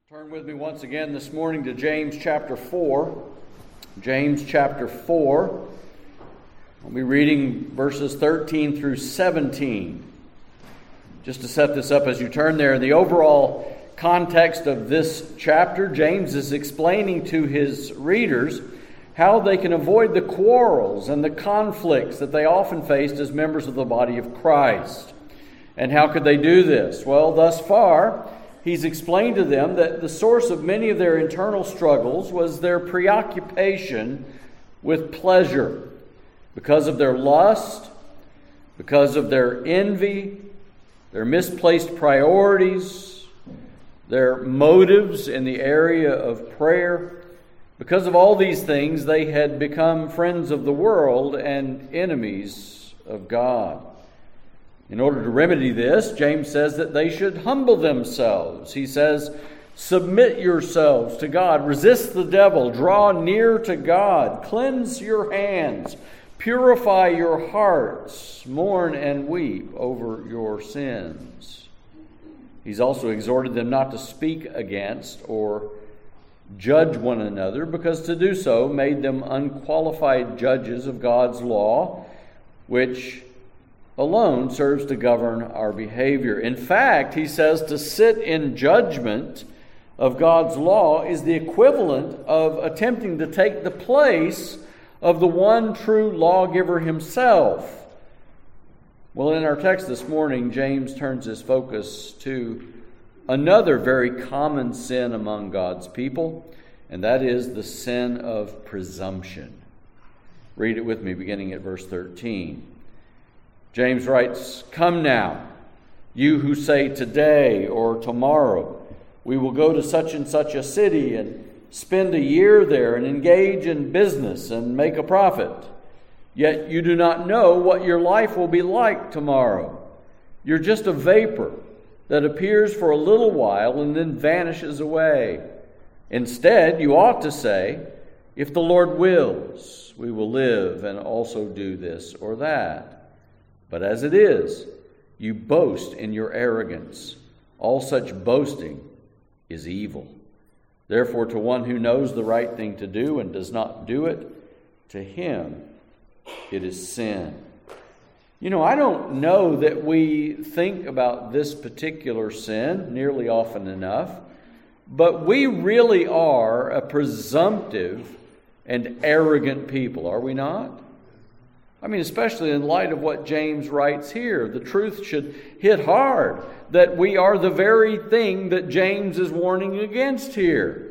Turn with me once again this morning to James chapter 4. James chapter 4. I'll be reading verses 13 through 17. Just to set this up as you turn there, in the overall context of this chapter, James is explaining to his readers how they can avoid the quarrels and the conflicts that they often faced as members of the body of Christ. And how could they do this? Well, thus far, he's explained to them that the source of many of their internal struggles was their preoccupation with pleasure. Because of their lust, because of their envy, their misplaced priorities, their motives in the area of prayer. Because of all these things, they had become friends of the world and enemies of God. In order to remedy this, James says that they should humble themselves. He says, submit yourselves to God, resist the devil, draw near to God, cleanse your hands, purify your hearts, mourn and weep over your sins. He's also exhorted them not to speak against or judge one another, because to do so made them unqualified judges of God's law, which alone serves to govern our behavior. In fact, he says to sit in judgment of God's law is the equivalent of attempting to take the place of the one true lawgiver himself. Well, in our text this morning, James turns his focus to another very common sin among God's people, and that is the sin of presumption. Read it with me, beginning at verse 13. James writes, "Come now, you who say today or tomorrow, we will go to such and such a city and spend a year there and engage in business and make a profit. Yet you do not know what your life will be like tomorrow. You're just a vapor that appears for a little while and then vanishes away. Instead, you ought to say, if the Lord wills, we will live and also do this or that. But as it is, you boast in your arrogance. All such boasting is evil. Therefore, to one who knows the right thing to do and does not do it, to him it is sin." You know, I don't know that we think about this particular sin nearly often enough, but we really are a presumptive and arrogant people, are we not? I mean, especially in light of what James writes here. The truth should hit hard that we are the very thing that James is warning against here.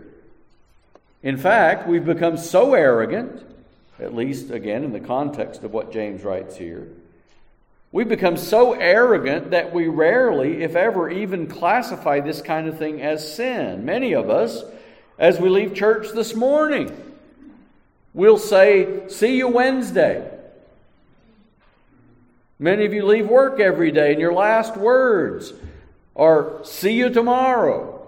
In fact, we've become so arrogant, at least again in the context of what James writes here, we've become so arrogant that we rarely, if ever, even classify this kind of thing as sin. Many of us, as we leave church this morning, we'll say, "See you Wednesday." Many of you leave work every day and your last words are, "See you tomorrow."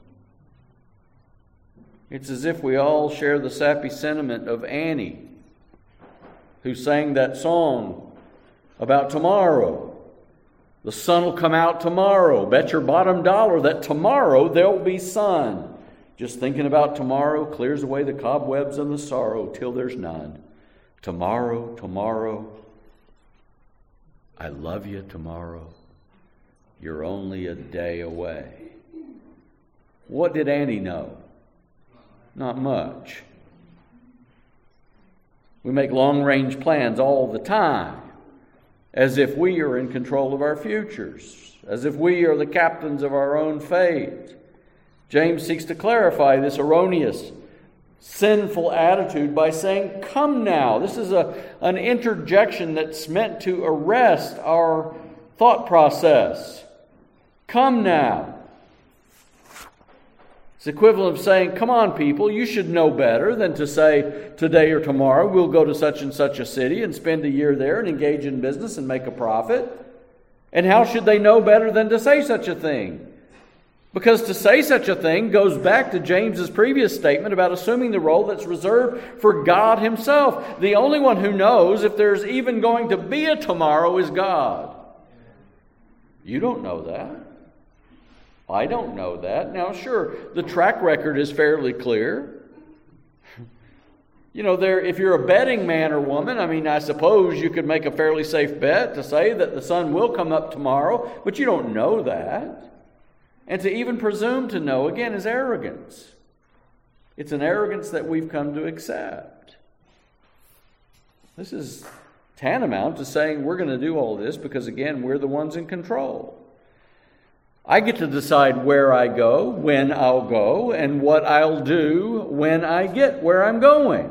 It's as if we all share the sappy sentiment of Annie, who sang that song about tomorrow. The sun will come out tomorrow. Bet your bottom dollar that tomorrow there'll be sun. Just thinking about tomorrow clears away the cobwebs and the sorrow till there's none. Tomorrow, tomorrow. I love you tomorrow. You're only a day away. What did Annie know? Not much. We make long-range plans all the time, as if we are in control of our futures, as if we are the captains of our own fate. James seeks to clarify this erroneous, sinful attitude by saying, "Come now." This is an interjection that's meant to arrest our thought process. Come now. It's equivalent of saying, "Come on, people, you should know better than to say today or tomorrow we'll go to such and such a city and spend a year there and engage in business and make a profit." And how should they know better than to say such a thing? Because to say such a thing goes back to James's previous statement about assuming the role that's reserved for God himself. The only one who knows if there's even going to be a tomorrow is God. You don't know that. I don't know that. Now, sure, the track record is fairly clear. If you're a betting man or woman, I suppose you could make a fairly safe bet to say that the sun will come up tomorrow, but you don't know that. And to even presume to know, again, is arrogance. It's an arrogance that we've come to accept. This is tantamount to saying we're going to do all this because, again, we're the ones in control. I get to decide where I go, when I'll go, and what I'll do when I get where I'm going.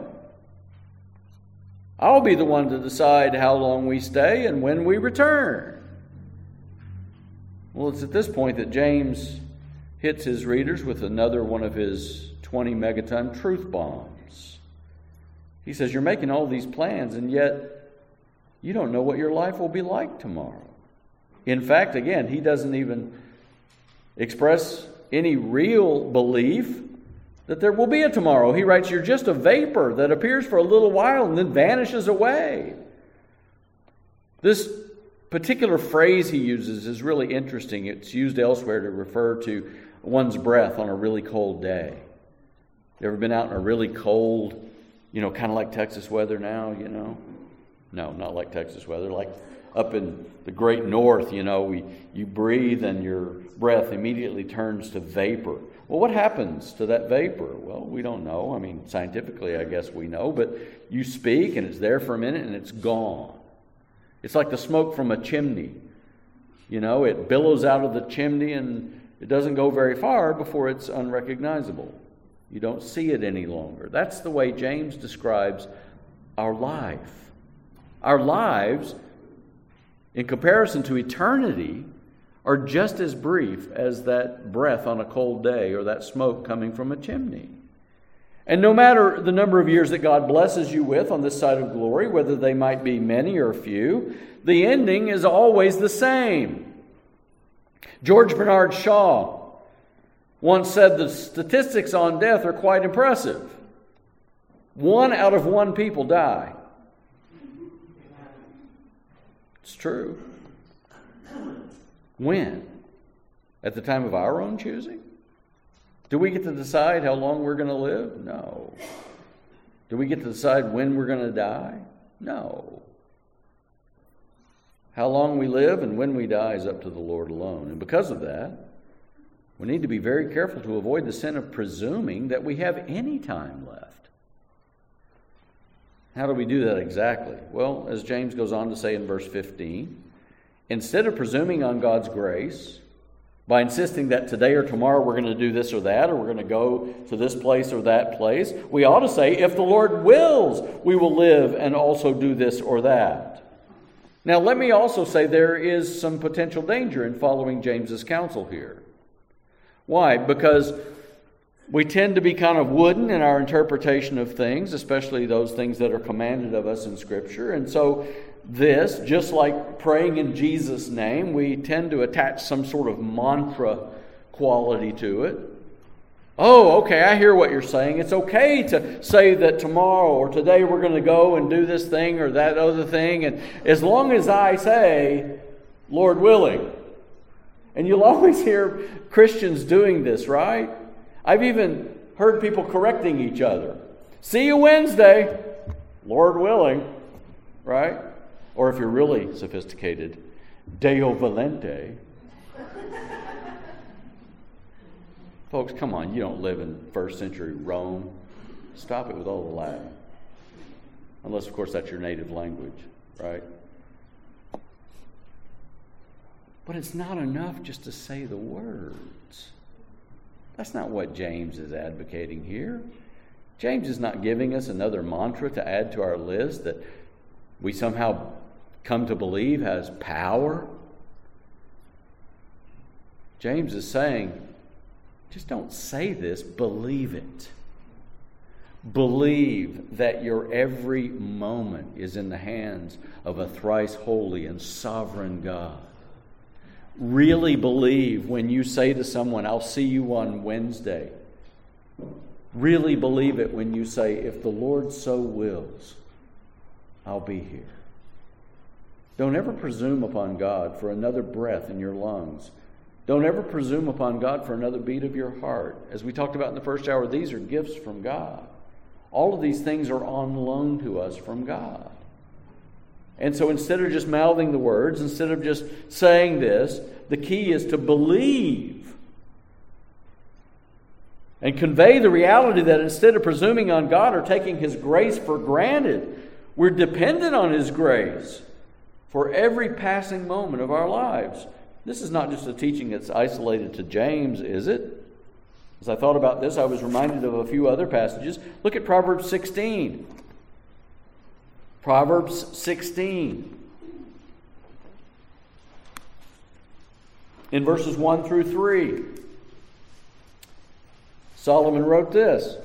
I'll be the one to decide how long we stay and when we return. Well, it's at this point that James hits his readers with another one of his 20 megaton truth bombs. He says, you're making all these plans, and yet you don't know what your life will be like tomorrow. In fact, again, he doesn't even express any real belief that there will be a tomorrow. He writes, you're just a vapor that appears for a little while and then vanishes away. This particular phrase he uses is really interesting. It's used elsewhere to refer to one's breath on a really cold day. You ever been out in a really cold, kind of like Texas weather now, No, not like Texas weather, like up in the great north, you breathe and your breath immediately turns to vapor. Well, what happens to that vapor? Well, we don't know. Scientifically, I guess we know, but you speak and it's there for a minute and it's gone. It's like the smoke from a chimney. It billows out of the chimney and it doesn't go very far before it's unrecognizable. You don't see it any longer. That's the way James describes our life. Our lives, in comparison to eternity, are just as brief as that breath on a cold day or that smoke coming from a chimney. And no matter the number of years that God blesses you with on this side of glory, whether they might be many or few, the ending is always the same. George Bernard Shaw once said the statistics on death are quite impressive. 1 out of 1 people die. It's true. When? At the time of our own choosing? Do we get to decide how long we're going to live? No. Do we get to decide when we're going to die? No. How long we live and when we die is up to the Lord alone. And because of that, we need to be very careful to avoid the sin of presuming that we have any time left. How do we do that exactly? Well, as James goes on to say in verse 15, instead of presuming on God's grace, by insisting that today or tomorrow we're going to do this or that, or we're going to go to this place or that place, we ought to say, if the Lord wills, we will live and also do this or that. Now, let me also say there is some potential danger in following James's counsel here. Why? Because we tend to be kind of wooden in our interpretation of things, especially those things that are commanded of us in Scripture. And so this, just like praying in Jesus' name, we tend to attach some sort of mantra quality to it. Oh, okay, I hear what you're saying. It's okay to say that tomorrow or today we're going to go and do this thing or that other thing. And as long as I say, Lord willing. And you'll always hear Christians doing this, right? I've even heard people correcting each other. See you Wednesday, Lord willing, right? Or if you're really sophisticated, Deo volente. Folks, come on, you don't live in first century Rome. Stop it with all the Latin. Unless, of course, that's your native language, right? But it's not enough just to say the words. That's not what James is advocating here. James is not giving us another mantra to add to our list that we somehow come to believe has power. James is saying, just don't say this, believe it. Believe that your every moment is in the hands of a thrice holy and sovereign God. Really believe when you say to someone, I'll see you on Wednesday. Really believe it when you say, if the Lord so wills, I'll be here. Don't ever presume upon God for another breath in your lungs Don't ever presume upon God for another beat of your heart. As we talked about in the first hour, these are gifts from God. All of these things are on loan to us from God. And so instead of just mouthing the words, instead of just saying this, the key is to believe and convey the reality that instead of presuming on God or taking His grace for granted, we're dependent on His grace for every passing moment of our lives. This is not just a teaching that's isolated to James, is it? As I thought about this, I was reminded of a few other passages. Look at Proverbs 16. Proverbs 16. In verses 1 through 3. Solomon wrote this.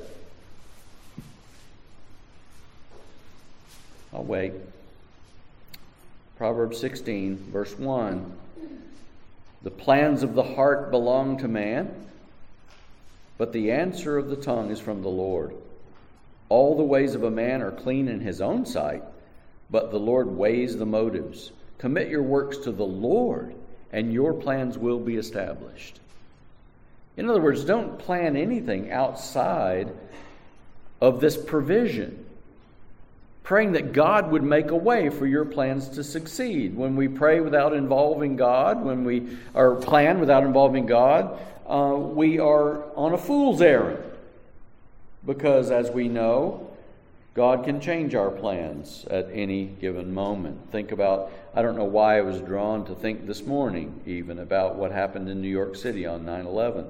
I'll wait. Proverbs 16, verse 1. The plans of the heart belong to man, but the answer of the tongue is from the Lord. All the ways of a man are clean in his own sight, but the Lord weighs the motives. Commit your works to the Lord, and your plans will be established. In other words, don't plan anything outside of this provision, praying that God would make a way for your plans to succeed. When we pray without involving God, or plan without involving God, we are on a fool's errand. Because as we know, God can change our plans at any given moment. Think about, I don't know why I was drawn to think this morning even about what happened in New York City on 9/11.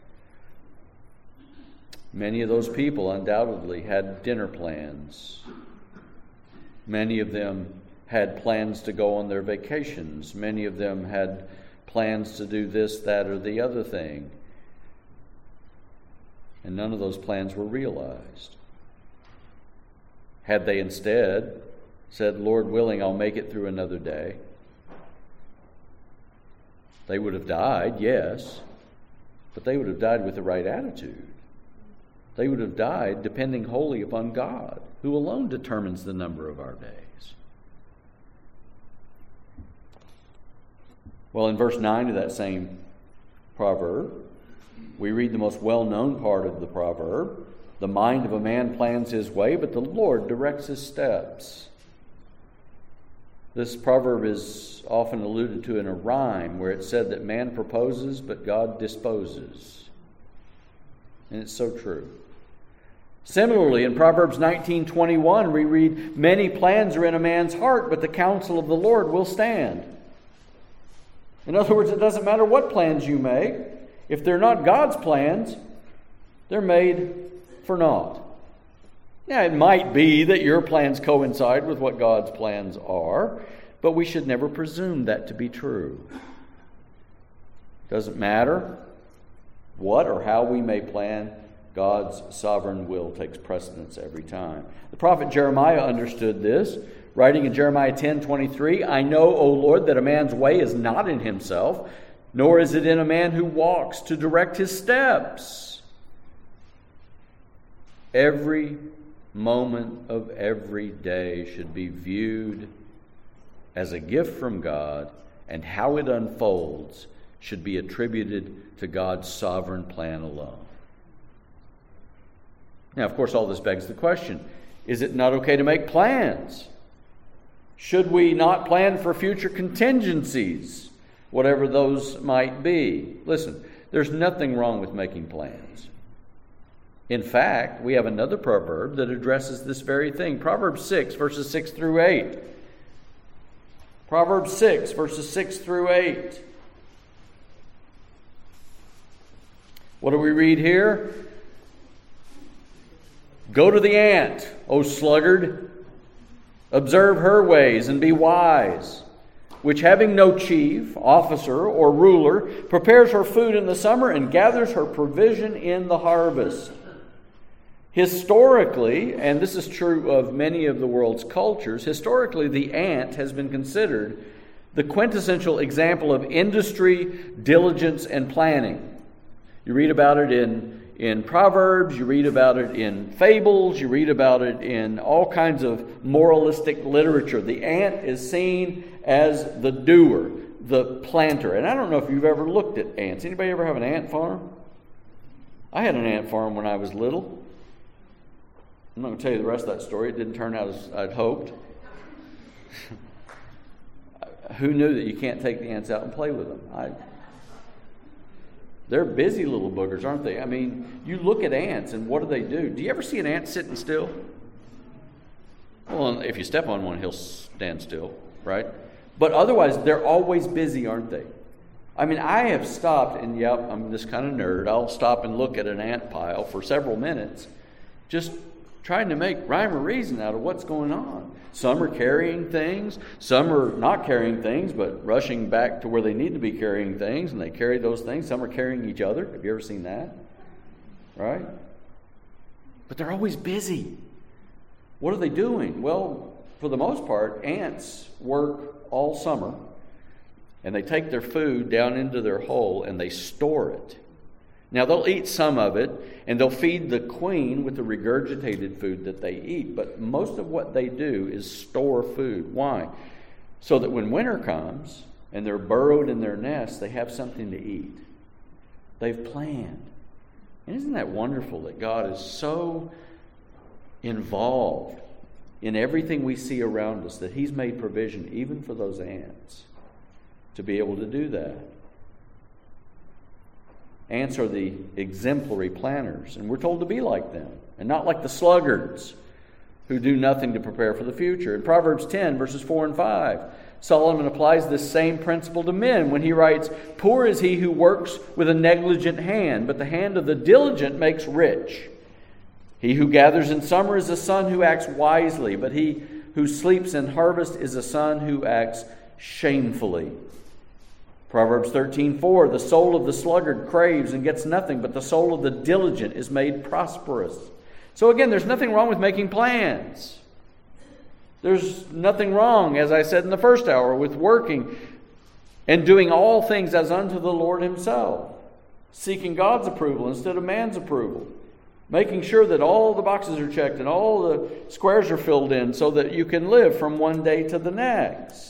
Many of those people undoubtedly had dinner plans. Many of them had plans to go on their vacations. Many of them had plans to do this, that, or the other thing. And none of those plans were realized. Had they instead said, Lord willing, I'll make it through another day, they would have died, yes, but they would have died with the right attitude. They would have died depending wholly upon God, who alone determines the number of our days. Well, in verse 9 of that same proverb, we read the most well-known part of the proverb. The mind of a man plans his way, but the Lord directs his steps. This proverb is often alluded to in a rhyme where it's said that man proposes, but God disposes. And it's so true. Similarly, in Proverbs 19:21, we read, many plans are in a man's heart, but the counsel of the Lord will stand. In other words, it doesn't matter what plans you make. If they're not God's plans, they're made for naught. Yeah, it might be that your plans coincide with what God's plans are, but we should never presume that to be true. Doesn't matter what or how we may plan, God's sovereign will takes precedence every time. The prophet Jeremiah understood this, writing in Jeremiah 10:23, I know, O Lord, that a man's way is not in himself, nor is it in a man who walks to direct his steps. Every moment of every day should be viewed as a gift from God, and how it unfolds should be attributed to God's sovereign plan alone. Now, of course, all this begs the question, is it not okay to make plans? Should we not plan for future contingencies, whatever those might be? Listen, there's nothing wrong with making plans. In fact, we have another proverb that addresses this very thing. Proverbs 6, verses 6 through 8. Proverbs 6, verses 6 through 8. What do we read here? Go to the ant, O sluggard. Observe her ways and be wise, which having no chief, officer, or ruler, prepares her food in the summer and gathers her provision in the harvest. Historically, and this is true of many of the world's cultures, historically the ant has been considered the quintessential example of industry, diligence, and planning. You read about it in Proverbs, you read about it in fables, you read about it in all kinds of moralistic literature. The ant is seen as the doer, the planter. And I don't know if you've ever looked at ants. Anybody ever have an ant farm? I had an ant farm when I was little. I'm not going to tell you the rest of that story. It didn't turn out as I'd hoped. Who knew that you can't take the ants out and play with them? They're busy little boogers, aren't they? I mean, you look at ants and what do they do? Do you ever see an ant sitting still? Well, if you step on one, he'll stand still, right? But otherwise, they're always busy, aren't they? I mean, I have stopped, and yep, I'm this kind of nerd. I'll stop and look at an ant pile for several minutes, just trying to make rhyme or reason out of what's going on. Some are carrying things, some are not carrying things, but rushing back to where they need to be carrying things, and they carry those things. Some are carrying each other. Have you ever seen that? Right? But they're always busy. What are they doing? Well, for the most part, ants work all summer, and they take their food down into their hole and they store it. Now, they'll eat some of it, and they'll feed the queen with the regurgitated food that they eat. But most of what they do is store food. Why? So that when winter comes and they're burrowed in their nests, they have something to eat. They've planned. And isn't that wonderful that God is so involved in everything we see around us that He's made provision even for those ants to be able to do that? Ants are the exemplary planners, and we're told to be like them, and not like the sluggards who do nothing to prepare for the future. In Proverbs 10, verses 4 and 5, Solomon applies this same principle to men when he writes, "Poor is he who works with a negligent hand, but the hand of the diligent makes rich. He who gathers in summer is a son who acts wisely, but he who sleeps in harvest is a son who acts shamefully." Proverbs 13:4, "The soul of the sluggard craves and gets nothing, but the soul of the diligent is made prosperous." So again, there's nothing wrong with making plans. There's nothing wrong, as I said in the first hour, with working and doing all things as unto the Lord Himself, seeking God's approval instead of man's approval, making sure that all the boxes are checked and all the squares are filled in so that you can live from one day to the next.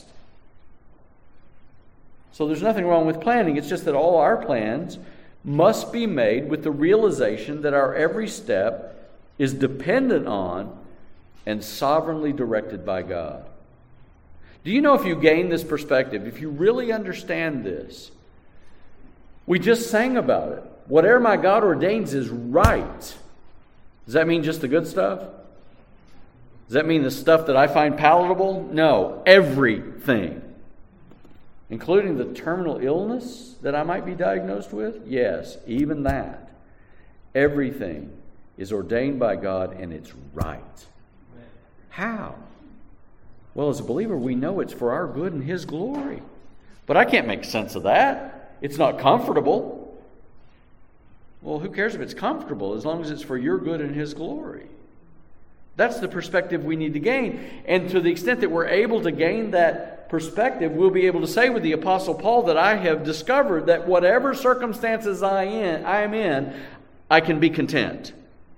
So there's nothing wrong with planning. It's just that all our plans must be made with the realization that our every step is dependent on and sovereignly directed by God. Do you know, if you gain this perspective, if you really understand this, we just sang about it. Whatever my God ordains is right. Does that mean just the good stuff? Does that mean the stuff that I find palatable? No, everything. Including the terminal illness that I might be diagnosed with? Yes, even that. Everything is ordained by God and it's right. How? Well, as a believer, we know it's for our good and His glory. But I can't make sense of that. It's not comfortable. Well, who cares if it's comfortable as long as it's for your good and His glory? That's the perspective we need to gain. And to the extent that we're able to gain that perspective, we'll be able to say with the Apostle Paul that I have discovered that whatever circumstances I am in, I can be content.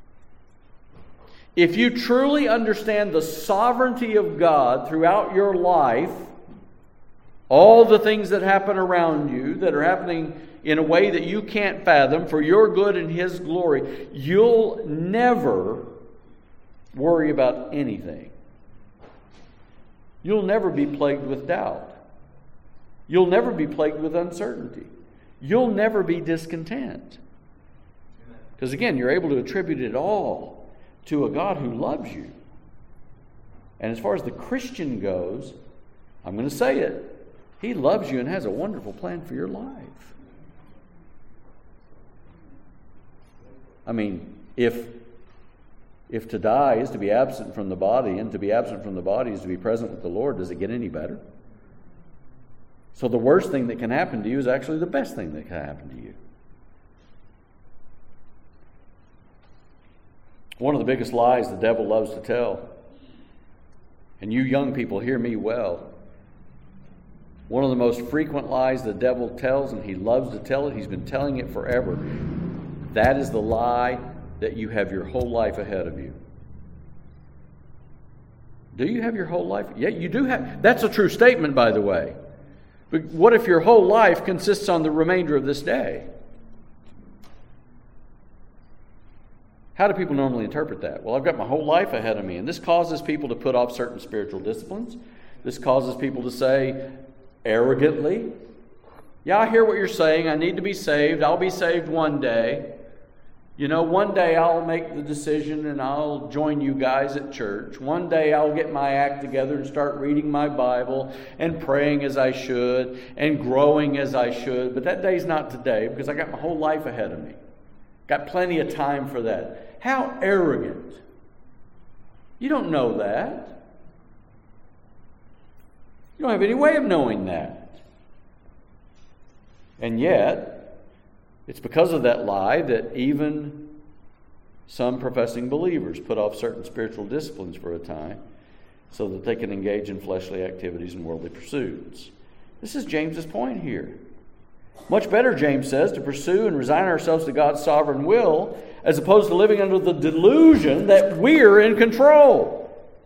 If you truly understand the sovereignty of God throughout your life, all the things that happen around you that are happening in a way that you can't fathom for your good and His glory, you'll never worry about anything. You'll never be plagued with doubt. You'll never be plagued with uncertainty. You'll never be discontent. Because again, you're able to attribute it all to a God who loves you. And as far as the Christian goes, I'm going to say it, He loves you and has a wonderful plan for your life. I mean, if to die is to be absent from the body, and to be absent from the body is to be present with the Lord, does it get any better? So the worst thing that can happen to you is actually the best thing that can happen to you. One of the biggest lies the devil loves to tell, and you young people hear me well, one of the most frequent lies the devil tells, and he loves to tell it, he's been telling it forever, that is the lie that you have your whole life ahead of you. Do you have your whole life? Yeah, you do have. That's a true statement, by the way. But what if your whole life consists on the remainder of this day? How do people normally interpret that? Well, I've got my whole life ahead of me, and this causes people to put off certain spiritual disciplines. This causes people to say arrogantly, yeah, I hear what you're saying. I need to be saved. I'll be saved one day. You know, one day I'll make the decision and I'll join you guys at church. One day I'll get my act together and start reading my Bible and praying as I should and growing as I should. But that day's not today because I got my whole life ahead of me. Got plenty of time for that. How arrogant. You don't know that. You don't have any way of knowing that. And yet, it's because of that lie that even some professing believers put off certain spiritual disciplines for a time so that they can engage in fleshly activities and worldly pursuits. This is James's point here. Much better, James says, to pursue and resign ourselves to God's sovereign will as opposed to living under the delusion that we're in control.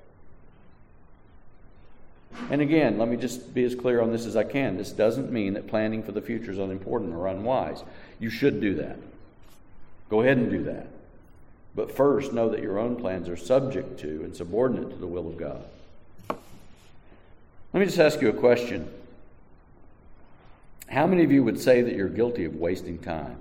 And again, let me just be as clear on this as I can. This doesn't mean that planning for the future is unimportant or unwise. You should do that. Go ahead and do that. But first, know that your own plans are subject to and subordinate to the will of God. Let me just ask you a question. How many of you would say that you're guilty of wasting time?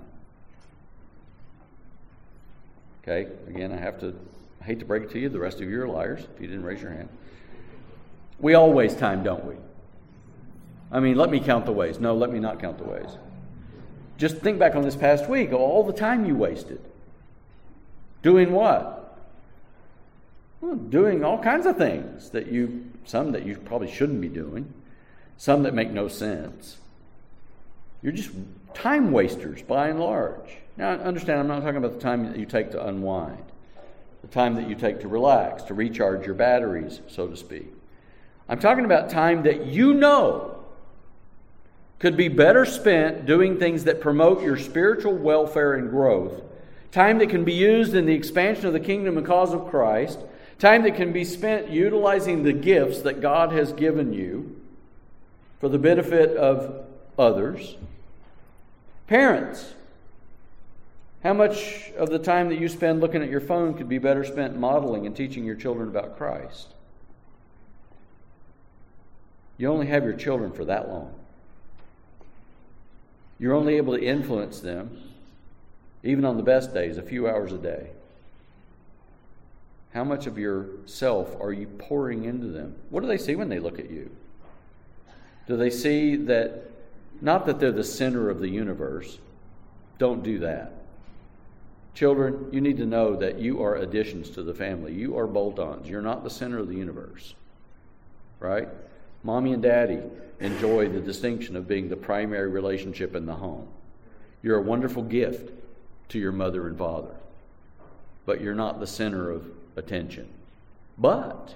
Okay, again, I hate to break it to you, the rest of you are liars if you didn't raise your hand. We all waste time, don't we? I mean, let me count the ways. No, let me not count the ways. Just think back on this past week, all the time you wasted. Doing what? Well, doing all kinds of things some that you probably shouldn't be doing, some that make no sense. You're just time wasters by and large. Now, understand, I'm not talking about the time that you take to unwind, the time that you take to relax, to recharge your batteries, so to speak. I'm talking about time that you know could be better spent doing things that promote your spiritual welfare and growth, time that can be used in the expansion of the kingdom and cause of Christ, time that can be spent utilizing the gifts that God has given you for the benefit of others. Parents, how much of the time that you spend looking at your phone could be better spent modeling and teaching your children about Christ? You only have your children for that long. You're only able to influence them, even on the best days, a few hours a day. How much of yourself are you pouring into them? What do they see when they look at you? Do they see that, not that they're the center of the universe? Don't do that. Children, you need to know that you are additions to the family. You are bolt-ons. You're not the center of the universe. Right? Mommy and Daddy enjoy the distinction of being the primary relationship in the home. You're a wonderful gift to your mother and father, but you're not the center of attention. But,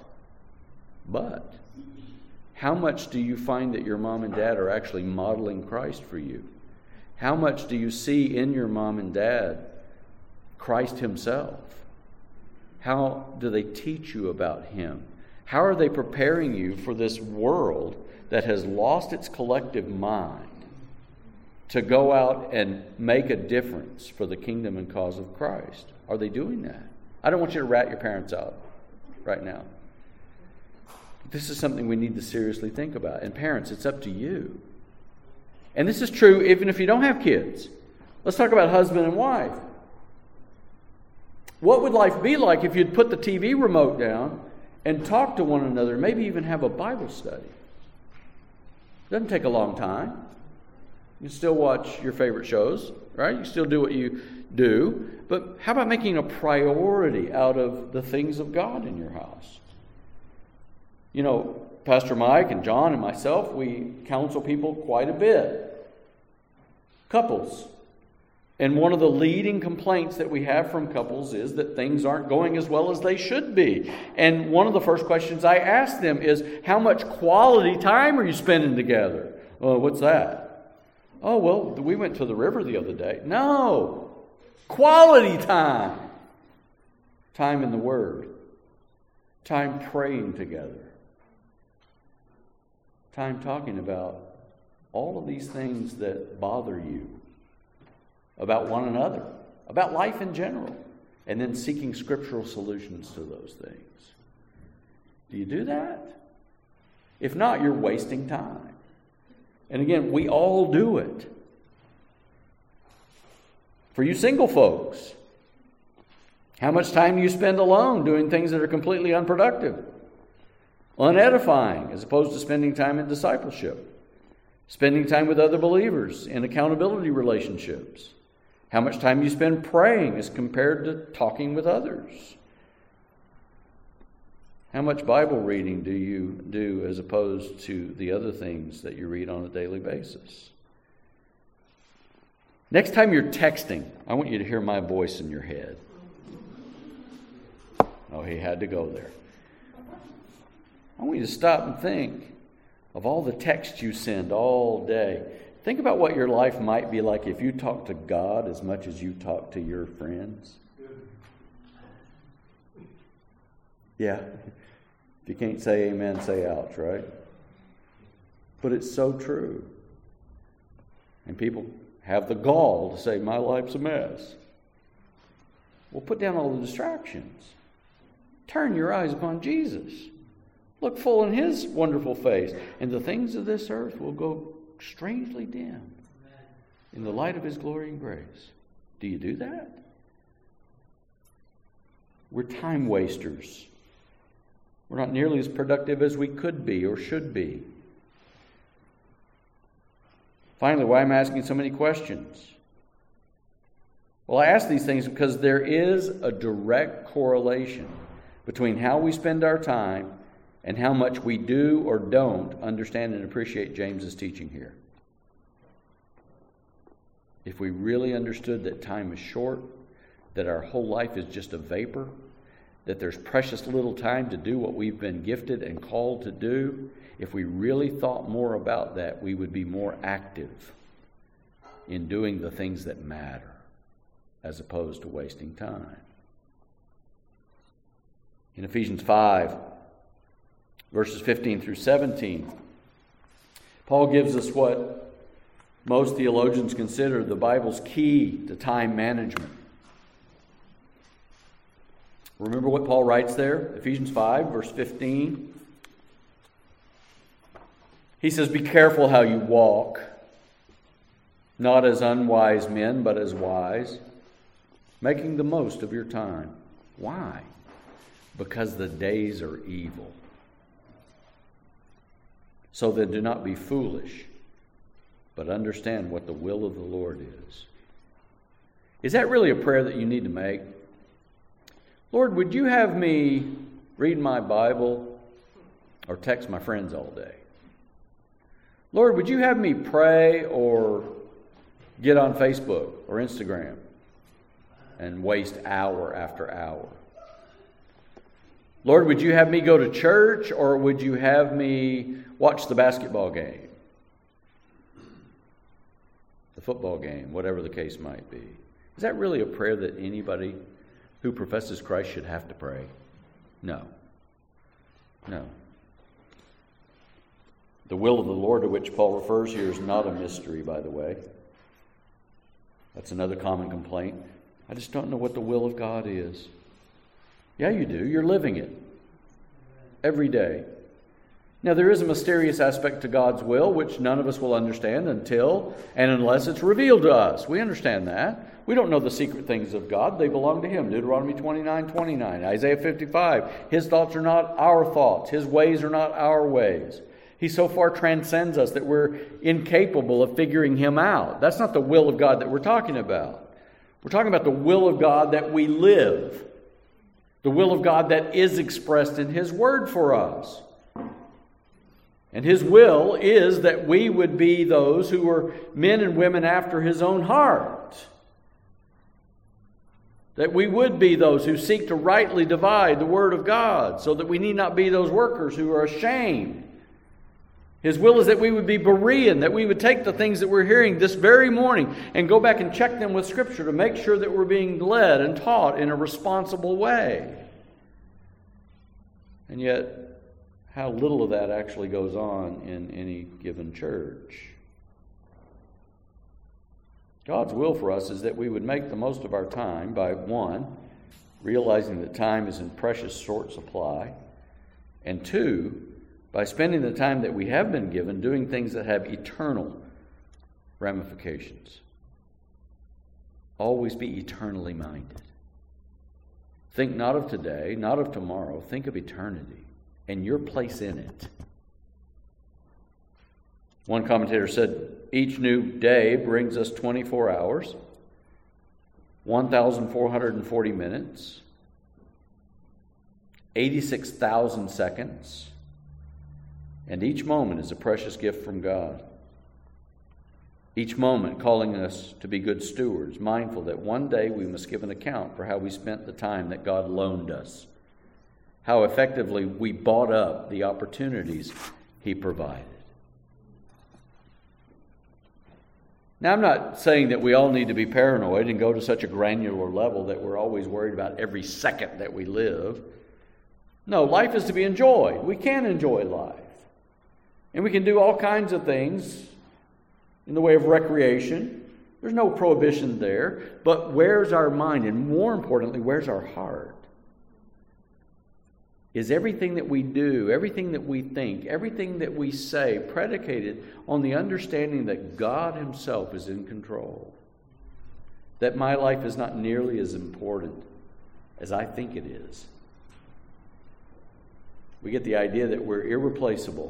how much do you find that your mom and dad are actually modeling Christ for you? How much do you see in your mom and dad Christ himself? How do they teach you about him? How are they preparing you for this world that has lost its collective mind to go out and make a difference for the kingdom and cause of Christ? Are they doing that? I don't want you to rat your parents out right now. This is something we need to seriously think about. And parents, it's up to you. And this is true even if you don't have kids. Let's talk about husband and wife. What would life be like if you'd put the TV remote down and talk to one another, maybe even have a Bible study? It doesn't take a long time. You can still watch your favorite shows, right? You can still do what you do. But how about making a priority out of the things of God in your house? You know, Pastor Mike and John and myself, we counsel people quite a bit. Couples. And one of the leading complaints that we have from couples is that things aren't going as well as they should be. And one of the first questions I ask them is, how much quality time are you spending together? Oh, what's that? Oh, well, we went to the river the other day. No. Quality time. Time in the Word. Time praying together. Time talking about all of these things that bother you about one another, about life in general, and then seeking scriptural solutions to those things. Do you do that? If not, you're wasting time. And again, we all do it. For you single folks, how much time do you spend alone doing things that are completely unproductive, unedifying, as opposed to spending time in discipleship, spending time with other believers in accountability relationships? How much time you spend praying as compared to talking with others? How much Bible reading do you do as opposed to the other things that you read on a daily basis? Next time you're texting, I want you to hear my voice in your head. Oh, he had to go there. I want you to stop and think of all the texts you send all day. Think about what your life might be like if you talk to God as much as you talk to your friends. Yeah. If you can't say amen, say ouch, right? But it's so true. And people have the gall to say, my life's a mess. Well, put down all the distractions. Turn your eyes upon Jesus. Look full in His wonderful face. And the things of this earth will go strangely dim in the light of His glory and grace. Do you do that? We're time wasters. We're not nearly as productive as we could be or should be. Finally, why am I asking so many questions? Well, I ask these things because there is a direct correlation between how we spend our time and how much we do or don't understand and appreciate James's teaching here. If we really understood that time is short, that our whole life is just a vapor, that there's precious little time to do what we've been gifted and called to do, if we really thought more about that, we would be more active in doing the things that matter as opposed to wasting time. In Ephesians 5, verses 15 through 17, Paul gives us what most theologians consider the Bible's key to time management. Remember what Paul writes there? Ephesians 5, verse 15. He says, be careful how you walk, not as unwise men, but as wise, making the most of your time. Why? Because the days are evil. So then do not be foolish, but understand what the will of the Lord is. Is that really a prayer that you need to make? Lord, would you have me read my Bible or text my friends all day? Lord, would you have me pray or get on Facebook or Instagram and waste hour after hour? Lord, would you have me go to church or would you have me watch the basketball game, the football game, whatever the case might be? Is that really a prayer that anybody who professes Christ should have to pray? No. No. The will of the Lord to which Paul refers here is not a mystery, by the way. That's another common complaint. I just don't know what the will of God is. Yeah, you do. You're living it every day. Now, there is a mysterious aspect to God's will, which none of us will understand until and unless it's revealed to us. We understand that. We don't know the secret things of God. They belong to Him. Deuteronomy 29:29, Isaiah 55. His thoughts are not our thoughts. His ways are not our ways. He so far transcends us that we're incapable of figuring Him out. That's not the will of God that we're talking about. We're talking about the will of God that we live. The will of God that is expressed in His Word for us. And His will is that we would be those who are men and women after His own heart. That we would be those who seek to rightly divide the Word of God so that we need not be those workers who are ashamed. His will is that we would be Berean, that we would take the things that we're hearing this very morning and go back and check them with Scripture to make sure that we're being led and taught in a responsible way. And yet, how little of that actually goes on in any given church. God's will for us is that we would make the most of our time by, one, realizing that time is in precious short supply, and two, by spending the time that we have been given doing things that have eternal ramifications. Always be eternally minded. Think not of today, not of tomorrow. Think of eternity and your place in it. One commentator said, each new day brings us 24 hours, 1,440 minutes, 86,000 seconds, and each moment is a precious gift from God. Each moment calling us to be good stewards, mindful that one day we must give an account for how we spent the time that God loaned us, how effectively we bought up the opportunities He provided. Now, I'm not saying that we all need to be paranoid and go to such a granular level that we're always worried about every second that we live. No, life is to be enjoyed. We can enjoy life. And we can do all kinds of things in the way of recreation. There's no prohibition there. But where's our mind? And more importantly, where's our heart? Is everything that we do, everything that we think, everything that we say predicated on the understanding that God Himself is in control? That my life is not nearly as important as I think it is. We get the idea that we're irreplaceable.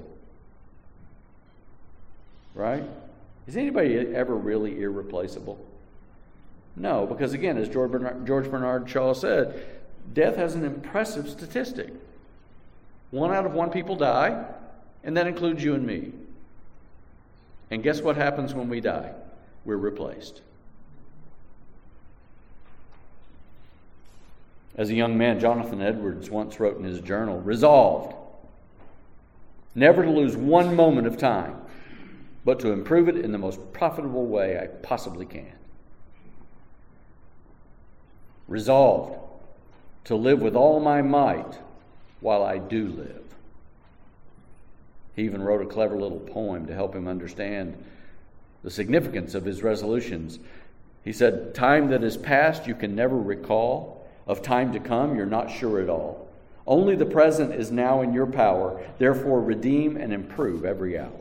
Right? Is anybody ever really irreplaceable? No, because again, as George Bernard Shaw said, death has an impressive statistic. 1 out of 1 people die, and that includes you and me. And guess what happens when we die? We're replaced. As a young man, Jonathan Edwards once wrote in his journal, resolved never to lose one moment of time, but to improve it in the most profitable way I possibly can. Resolved to live with all my might while I do live. He even wrote a clever little poem to help him understand the significance of his resolutions. He said, time that is past you can never recall. Of time to come you're not sure at all. Only the present is now in your power. Therefore redeem and improve every hour.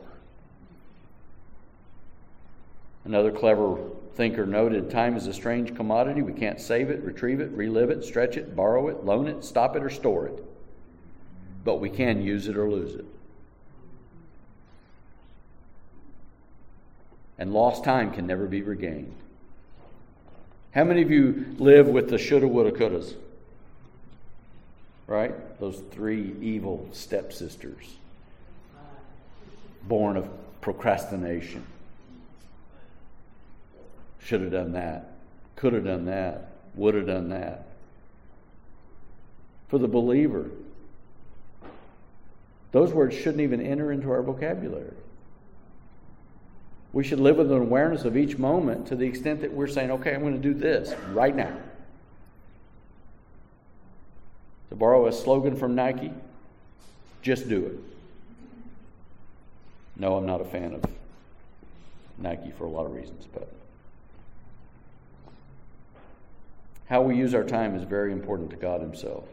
Another clever thinker noted, time is a strange commodity. We can't save it, retrieve it, relive it, stretch it, borrow it, loan it, stop it, or store it. But we can use it or lose it. And lost time can never be regained. How many of you live with the shoulda, woulda, couldas? Right? Those 3 evil stepsisters, born of procrastination. Should have done that. Could have done that. Would have done that. For the believer, those words shouldn't even enter into our vocabulary. We should live with an awareness of each moment to the extent that we're saying, okay, I'm going to do this right now. To borrow a slogan from Nike, just do it. No, I'm not a fan of Nike for a lot of reasons, but how we use our time is very important to God Himself.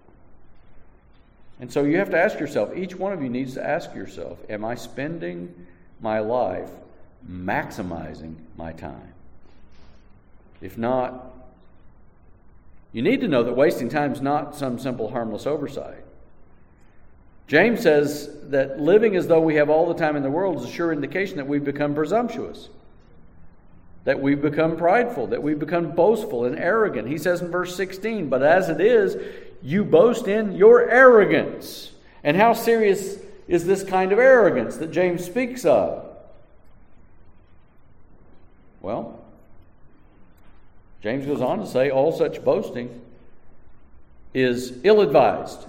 And so you have to ask yourself, each one of you needs to ask yourself, am I spending my life maximizing my time? If not, you need to know that wasting time is not some simple harmless oversight. James says that living as though we have all the time in the world is a sure indication that we've become presumptuous, that we've become prideful, that we've become boastful and arrogant. He says in verse 16, but as it is, you boast in your arrogance. And how serious is this kind of arrogance that James speaks of? Well, James goes on to say all such boasting is ill-advised.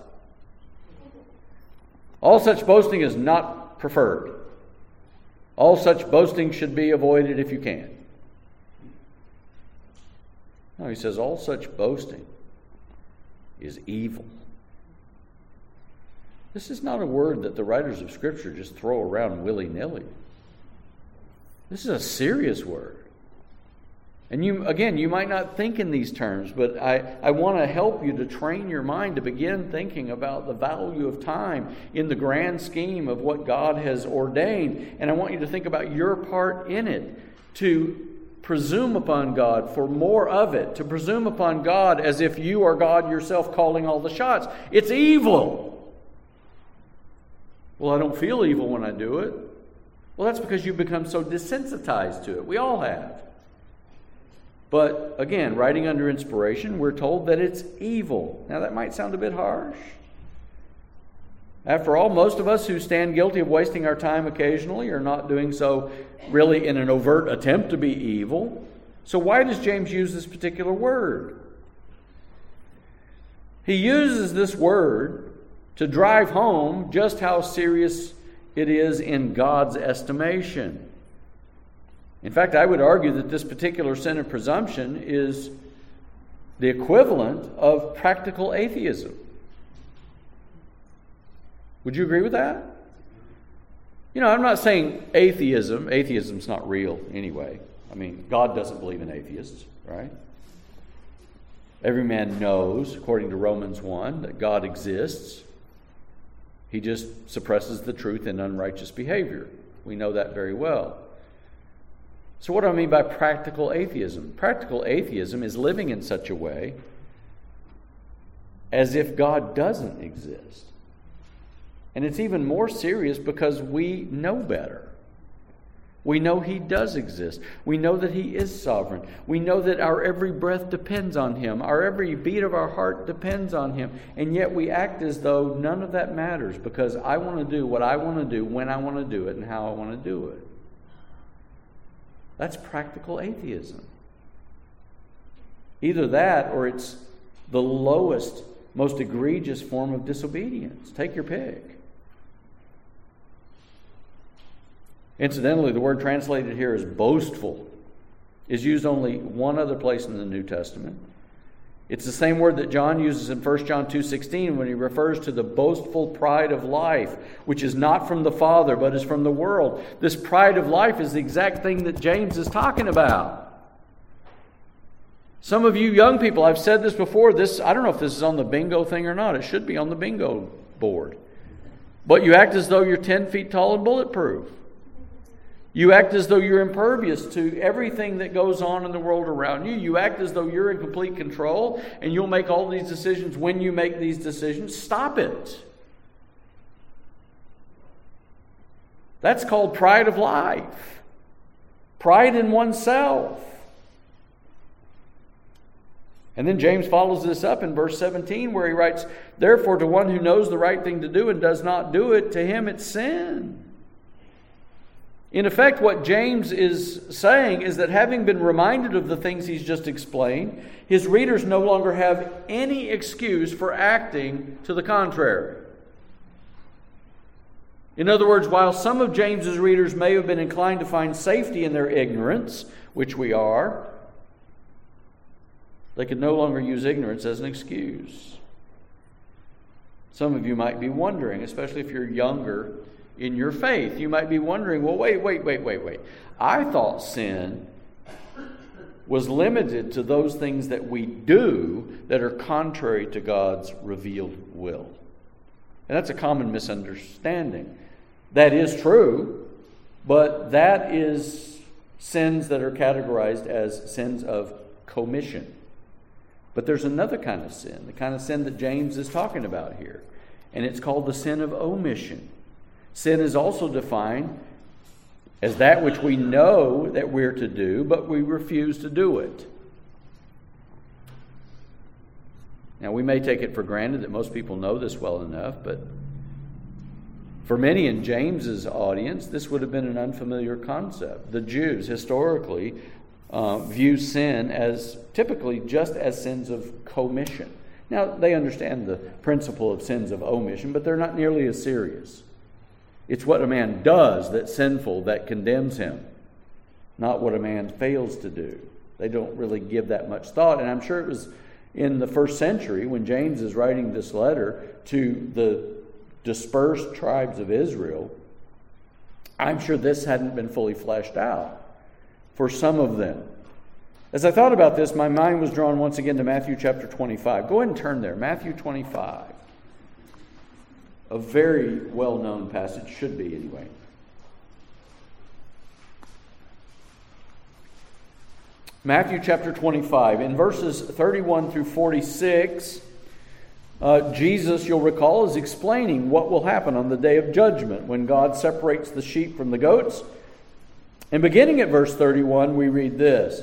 All such boasting is not preferred. All such boasting should be avoided if you can. No, he says all such boasting is evil. This is not a word that the writers of Scripture just throw around willy-nilly. This is a serious word. And you might not think in these terms, but I want to help you to train your mind to begin thinking about the value of time in the grand scheme of what God has ordained. And I want you to think about your part in it, to presume upon God for more of it, to presume upon God as if you are God yourself calling all the shots. It's evil. Well, I don't feel evil when I do it. Well, that's because you've become so desensitized to it. We all have. But again, writing under inspiration, we're told that it's evil. Now that might sound a bit harsh. After all, most of us who stand guilty of wasting our time occasionally are not doing so really in an overt attempt to be evil. So why does James use this particular word? He uses this word to drive home just how serious it is in God's estimation. In fact, I would argue that this particular sin of presumption is the equivalent of practical atheism. Would you agree with that? I'm not saying atheism. Atheism's not real anyway. I mean, God doesn't believe in atheists, right? Every man knows, according to Romans 1, that God exists. He just suppresses the truth in unrighteous behavior. We know that very well. So what do I mean by practical atheism? Practical atheism is living in such a way as if God doesn't exist. And it's even more serious because we know better. We know He does exist. We know that He is sovereign. We know that our every breath depends on Him. Our every beat of our heart depends on Him. And yet we act as though none of that matters because I want to do what I want to do, when I want to do it, and how I want to do it. That's practical atheism. Either that or it's the lowest, most egregious form of disobedience. Take your pick. Incidentally, the word translated here as boastful is used only one other place in the New Testament. It's the same word that John uses in 1 John 2:16 when he refers to the boastful pride of life, which is not from the Father, but is from the world. This pride of life is the exact thing that James is talking about. Some of you young people, I've said this before, I don't know if this is on the bingo thing or not. It should be on the bingo board. But you act as though you're 10 feet tall and bulletproof. You act as though you're impervious to everything that goes on in the world around you. You act as though you're in complete control and you'll make all these decisions when you make these decisions. Stop it. That's called pride of life. Pride in oneself. And then James follows this up in verse 17 where he writes, "Therefore to one who knows the right thing to do and does not do it, to him it's sin." In effect, what James is saying is that having been reminded of the things he's just explained, his readers no longer have any excuse for acting to the contrary. In other words, while some of James's readers may have been inclined to find safety in their ignorance, which we are, they could no longer use ignorance as an excuse. Some of you might be wondering, especially if you're younger in your faith, you might be wondering, well, wait. I thought sin was limited to those things that we do that are contrary to God's revealed will. And that's a common misunderstanding. That is true, but that is sins that are categorized as sins of commission. But there's another kind of sin, the kind of sin that James is talking about here, and it's called the sin of omission. Sin is also defined as that which we know that we're to do, but we refuse to do it. Now, we may take it for granted that most people know this well enough, but for many in James's audience, this would have been an unfamiliar concept. The Jews, historically, view sin as typically just as sins of commission. Now, they understand the principle of sins of omission, but they're not nearly as serious. It's what a man does that's sinful that condemns him, not what a man fails to do. They don't really give that much thought. And I'm sure it was in the first century when James is writing this letter to the dispersed tribes of Israel, I'm sure this hadn't been fully fleshed out for some of them. As I thought about this, my mind was drawn once again to Matthew chapter 25. Go ahead and turn there. Matthew 25. A very well-known passage, should be anyway. Matthew chapter 25. In verses 31 through 46, Jesus, you'll recall, is explaining what will happen on the day of judgment when God separates the sheep from the goats. And beginning at verse 31, we read this.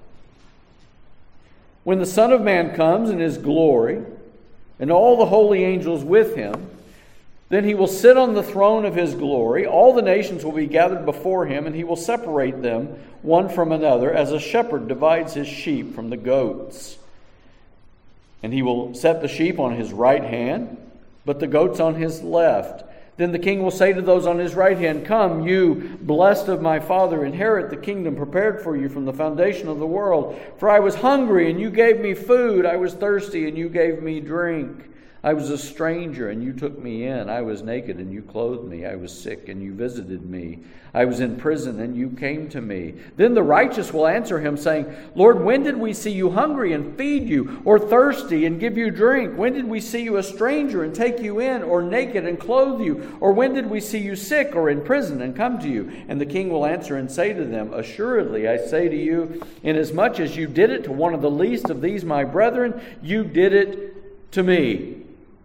When the Son of Man comes in his glory, and all the holy angels with him, then he will sit on the throne of his glory. All the nations will be gathered before him, and he will separate them one from another, as a shepherd divides his sheep from the goats. And he will set the sheep on his right hand, but the goats on his left. Then the king will say to those on his right hand, Come, you blessed of my Father, inherit the kingdom prepared for you from the foundation of the world. For I was hungry, and you gave me food. I was thirsty, and you gave me drink. I was a stranger, and you took me in. I was naked, and you clothed me. I was sick, and you visited me. I was in prison, and you came to me. Then the righteous will answer him, saying, Lord, when did we see you hungry and feed you, or thirsty and give you drink? When did we see you a stranger and take you in, or naked and clothe you? Or when did we see you sick or in prison and come to you? And the king will answer and say to them, Assuredly, I say to you, inasmuch as you did it to one of the least of these my brethren, you did it to me.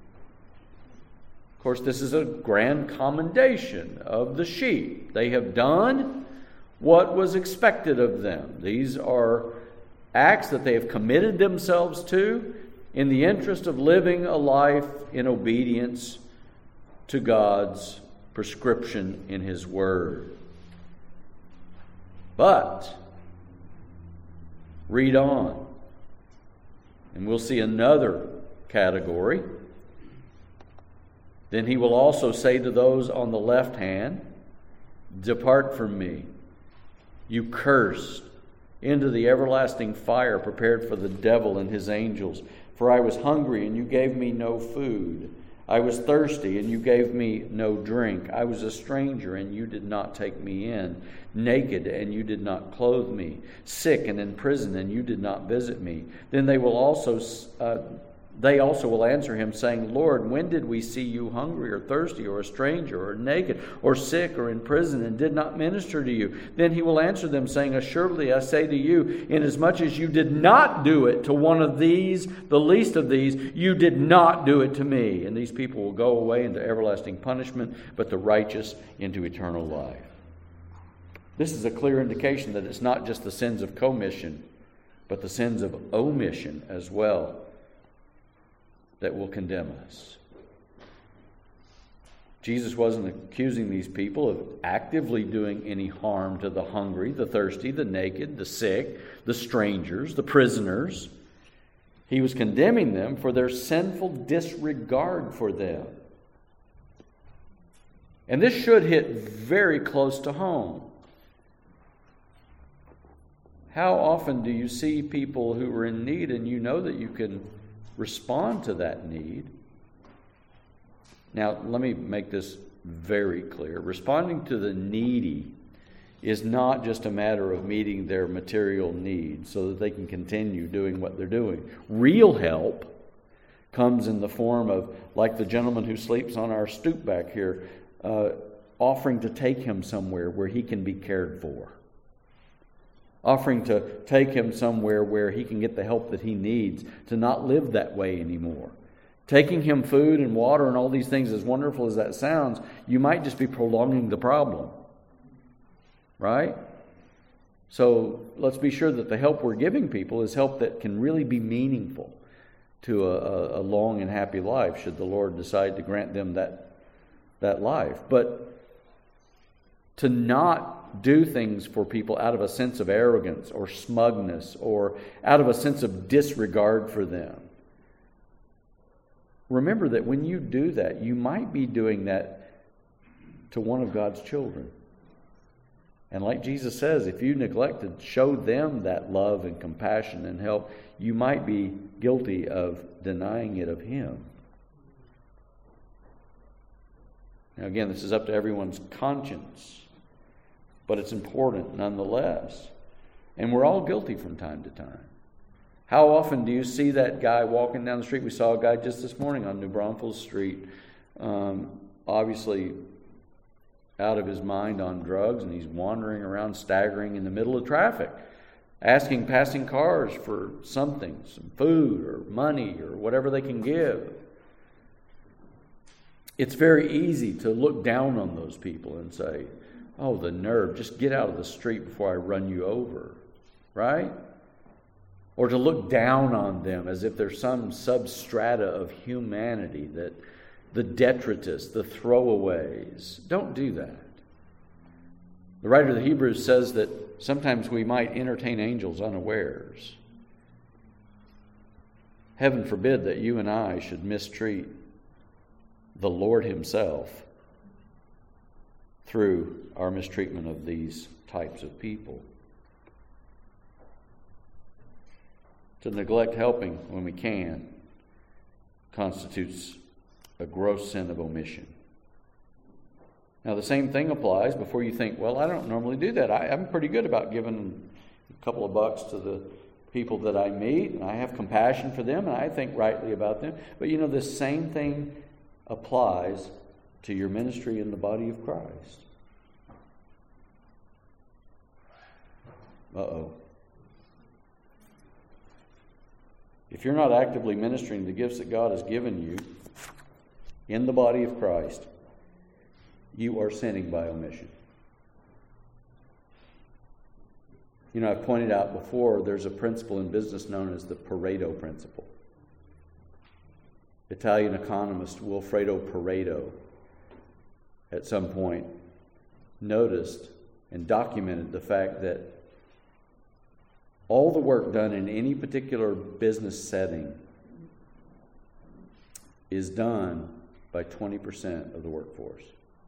Of course, this is a grand commendation of the sheep. They have done what was expected of them. These are acts that they have committed themselves to in the interest of living a life in obedience to God's prescription in His Word. But, read on, and we'll see another category. Then he will also say to those on the left hand, Depart from me, you cursed, into the everlasting fire prepared for the devil and his angels. For I was hungry, and you gave me no food. I was thirsty, and you gave me no drink. I was a stranger, and you did not take me in. Naked, and you did not clothe me. Sick and in prison, and you did not visit me. Then they also will answer him, saying, Lord, when did we see you hungry or thirsty or a stranger or naked or sick or in prison and did not minister to you? Then he will answer them, saying, Assuredly, I say to you, inasmuch as you did not do it to one of these, the least of these, you did not do it to me. And these people will go away into everlasting punishment, but the righteous into eternal life. This is a clear indication that it's not just the sins of commission, but the sins of omission as well that will condemn us. Jesus wasn't accusing these people of actively doing any harm to the hungry, the thirsty, the naked, the sick, the strangers, the prisoners. He was condemning them for their sinful disregard for them. And this should hit very close to home. How often do you see people who are in need and you know that you can respond to that need? Now, let me make this very clear. Responding to the needy is not just a matter of meeting their material needs so that they can continue doing what they're doing. Real help comes in the form of, like the gentleman who sleeps on our stoop back here, offering to take him somewhere where he can be cared for. Offering to take him somewhere where he can get the help that he needs to not live that way anymore. Taking him food and water and all these things, as wonderful as that sounds, you might just be prolonging the problem. Right? So let's be sure that the help we're giving people is help that can really be meaningful to a long and happy life, should the Lord decide to grant them that life. But to not do things for people out of a sense of arrogance or smugness or out of a sense of disregard for them. Remember that when you do that, you might be doing that to one of God's children. And like Jesus says, if you neglect to show them that love and compassion and help, you might be guilty of denying it of Him. Now again, this is up to everyone's conscience. But it's important nonetheless. And we're all guilty from time to time. How often do you see that guy walking down the street? We saw a guy just this morning on New Braunfels Street, obviously out of his mind on drugs, and he's wandering around, staggering in the middle of traffic, asking passing cars for something, some food or money or whatever they can give. It's very easy to look down on those people and say, oh, the nerve, just get out of the street before I run you over, right? Or to look down on them as if there's some substrata of humanity, that the detritus, the throwaways. Don't do that. The writer of the Hebrews says that sometimes we might entertain angels unawares. Heaven forbid that you and I should mistreat the Lord Himself through our mistreatment of these types of people. To neglect helping when we can constitutes a gross sin of omission. Now, the same thing applies before you think, well, I don't normally do that. I'm pretty good about giving a couple of bucks to the people that I meet, and I have compassion for them, and I think rightly about them. But you know, the same thing applies to your ministry in the body of Christ. Uh-oh. If you're not actively ministering the gifts that God has given you in the body of Christ, you are sinning by omission. You know, I've pointed out before, there's a principle in business known as the Pareto principle. Italian economist Wilfredo Pareto at some point noticed and documented the fact that all the work done in any particular business setting is done by 20% of the workforce.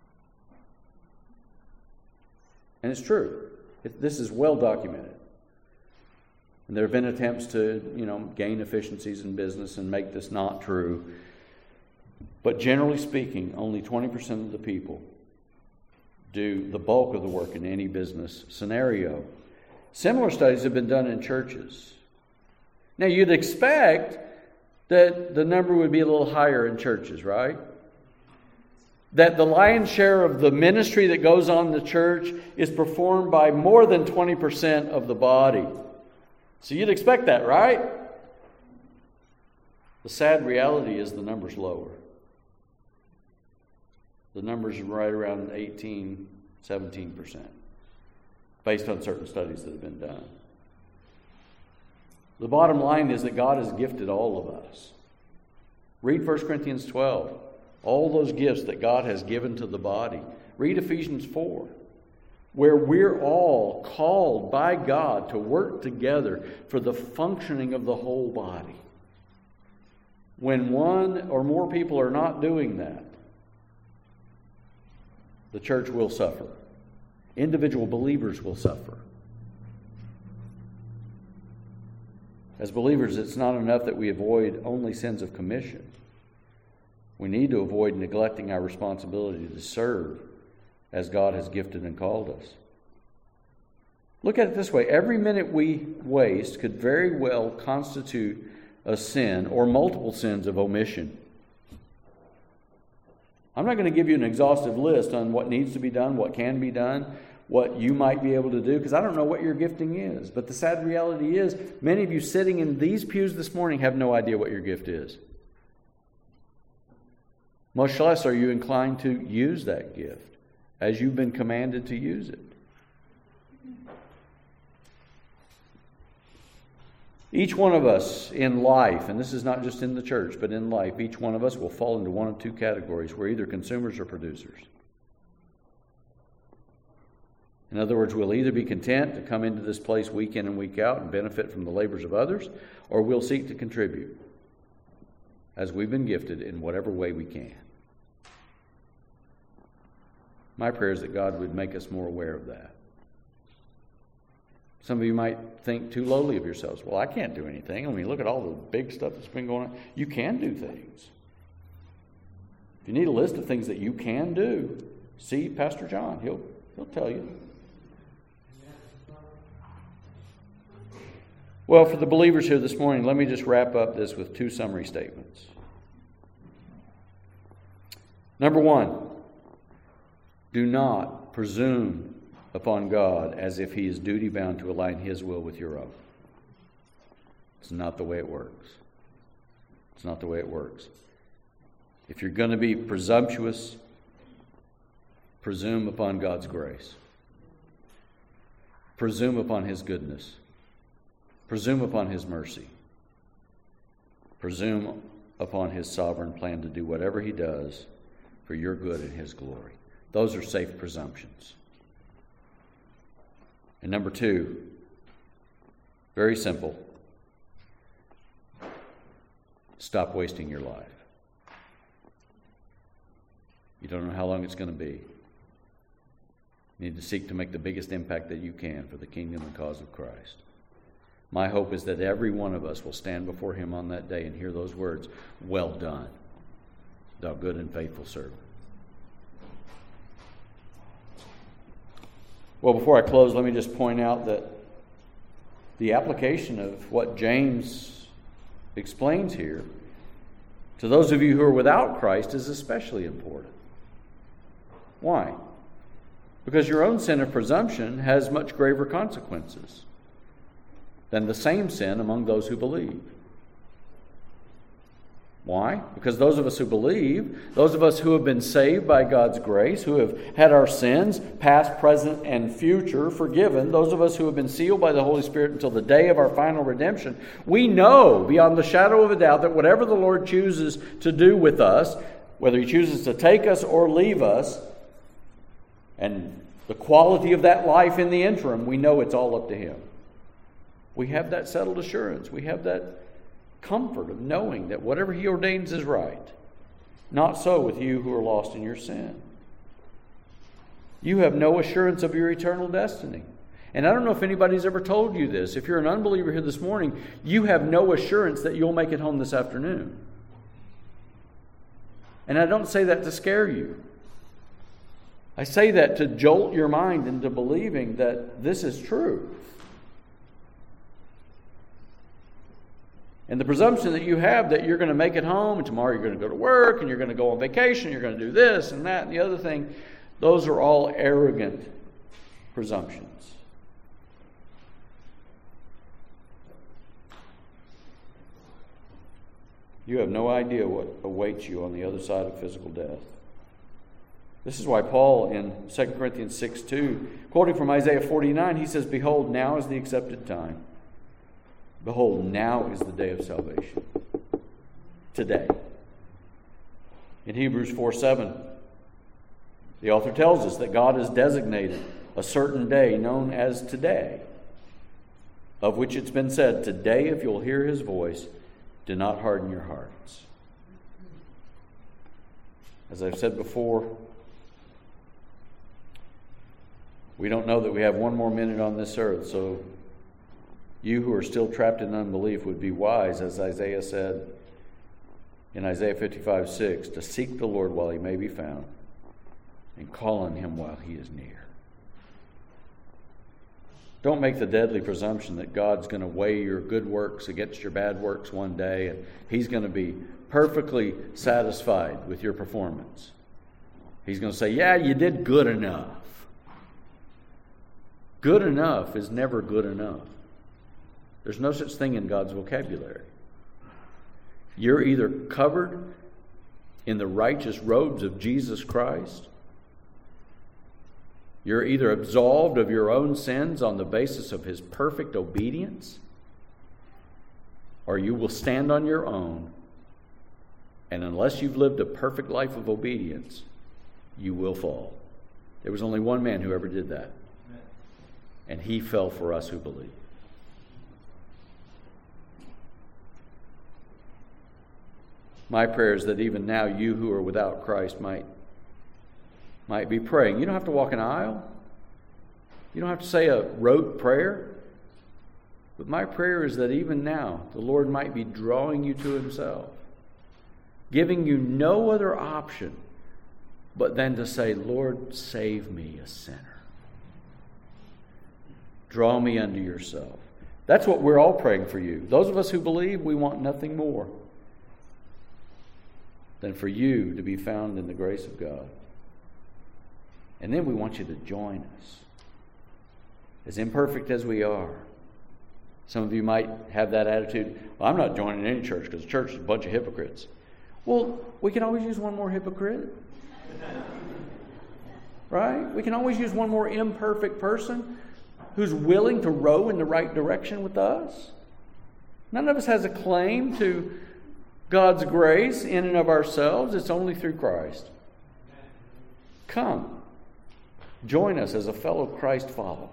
And it's true. This is well documented. And there have been attempts to, gain efficiencies in business and make this not true. But generally speaking, only 20% of the people do the bulk of the work in any business scenario. Similar studies have been done in churches. Now, you'd expect that the number would be a little higher in churches, right? That the lion's share of the ministry that goes on in the church is performed by more than 20% of the body. So you'd expect that, right? The sad reality is the number's lower. The number's right around 18, 17%, based on certain studies that have been done. The bottom line is that God has gifted all of us. Read 1 Corinthians 12. All those gifts that God has given to the body. Read Ephesians 4, where we're all called by God to work together for the functioning of the whole body. When one or more people are not doing that, the church will suffer. Individual believers will suffer. As believers, it's not enough that we avoid only sins of commission. We need to avoid neglecting our responsibility to serve as God has gifted and called us. Look at it this way. Every minute we waste could very well constitute a sin or multiple sins of omission. I'm not going to give you an exhaustive list on what needs to be done, what can be done, what you might be able to do, because I don't know what your gifting is. But the sad reality is, many of you sitting in these pews this morning have no idea what your gift is. Much less are you inclined to use that gift as you've been commanded to use it. Each one of us in life, and this is not just in the church, but in life, each one of us will fall into one of two categories. We're either consumers or producers. In other words, we'll either be content to come into this place week in and week out and benefit from the labors of others, or we'll seek to contribute as we've been gifted in whatever way we can. My prayer is that God would make us more aware of that. Some of you might think too lowly of yourselves. Well, I can't do anything. I mean, look at all the big stuff that's been going on. You can do things. If you need a list of things that you can do, see Pastor John. He'll tell you. Well, for the believers here this morning, let me just wrap up this with two summary statements. Number one, do not presume upon God as if He is duty-bound to align His will with your own. It's not the way it works. It's not the way it works. If you're going to be presumptuous, presume upon God's grace. Presume upon His goodness. Presume upon His mercy. Presume upon His sovereign plan to do whatever He does for your good and His glory. Those are safe presumptions. And number two, very simple. Stop wasting your life. You don't know how long it's going to be. You need to seek to make the biggest impact that you can for the kingdom and cause of Christ. My hope is that every one of us will stand before Him on that day and hear those words, "Well done, thou good and faithful servant." Well, before I close, let me just point out that the application of what James explains here to those of you who are without Christ is especially important. Why? Because your own sin of presumption has much graver consequences than the same sin among those who believe. Why? Because those of us who believe, those of us who have been saved by God's grace, who have had our sins, past, present, and future, forgiven, those of us who have been sealed by the Holy Spirit until the day of our final redemption, we know beyond the shadow of a doubt that whatever the Lord chooses to do with us, whether He chooses to take us or leave us, and the quality of that life in the interim, we know it's all up to Him. We have that settled assurance. We have that comfort of knowing that whatever He ordains is right. Not so with you who are lost in your sin. You have no assurance of your eternal destiny. And I don't know if anybody's ever told you this. If you're an unbeliever here this morning, you have no assurance that you'll make it home this afternoon. And I don't say that to scare you. I say that to jolt your mind into believing that this is true. And the presumption that you have that you're going to make it home and tomorrow you're going to go to work and you're going to go on vacation, you're going to do this and that and the other thing, those are all arrogant presumptions. You have no idea what awaits you on the other side of physical death. This is why Paul in 2 Corinthians 6:2, quoting from Isaiah 49, he says, "Behold, now is the accepted time. Behold, now is the day of salvation." Today. In Hebrews 4:7, the author tells us that God has designated a certain day known as today, of which it's been said, "Today, if you'll hear His voice, do not harden your hearts." As I've said before, we don't know that we have one more minute on this earth, so you who are still trapped in unbelief would be wise, as Isaiah said in Isaiah 55:6, to seek the Lord while He may be found and call on Him while He is near. Don't make the deadly presumption that God's going to weigh your good works against your bad works one day and He's going to be perfectly satisfied with your performance. He's going to say, "Yeah, you did good enough." Good enough is never good enough. There's no such thing in God's vocabulary. You're either covered in the righteous robes of Jesus Christ, you're either absolved of your own sins on the basis of His perfect obedience, or you will stand on your own, and unless you've lived a perfect life of obedience, you will fall. There was only one man who ever did that, and He fell for us who believe. My prayer is that even now you who are without Christ might be praying. You don't have to walk an aisle. You don't have to say a rote prayer. But my prayer is that even now the Lord might be drawing you to Himself, giving you no other option but then to say, "Lord, save me, a sinner. Draw me unto yourself. That's what we're all praying for you. Those of us who believe, we want nothing more than for you to be found in the grace of God. And then we want you to join us. As imperfect as we are. Some of you might have that attitude, well, I'm not joining any church because the church is a bunch of hypocrites. Well, we can always use one more hypocrite. Right? We can always use one more imperfect person who's willing to row in the right direction with us. None of us has a claim to God's grace in and of ourselves. It's only through Christ. Come. Join us as a fellow Christ follower.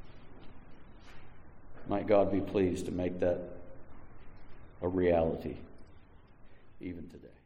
Might God be pleased to make that a reality even today.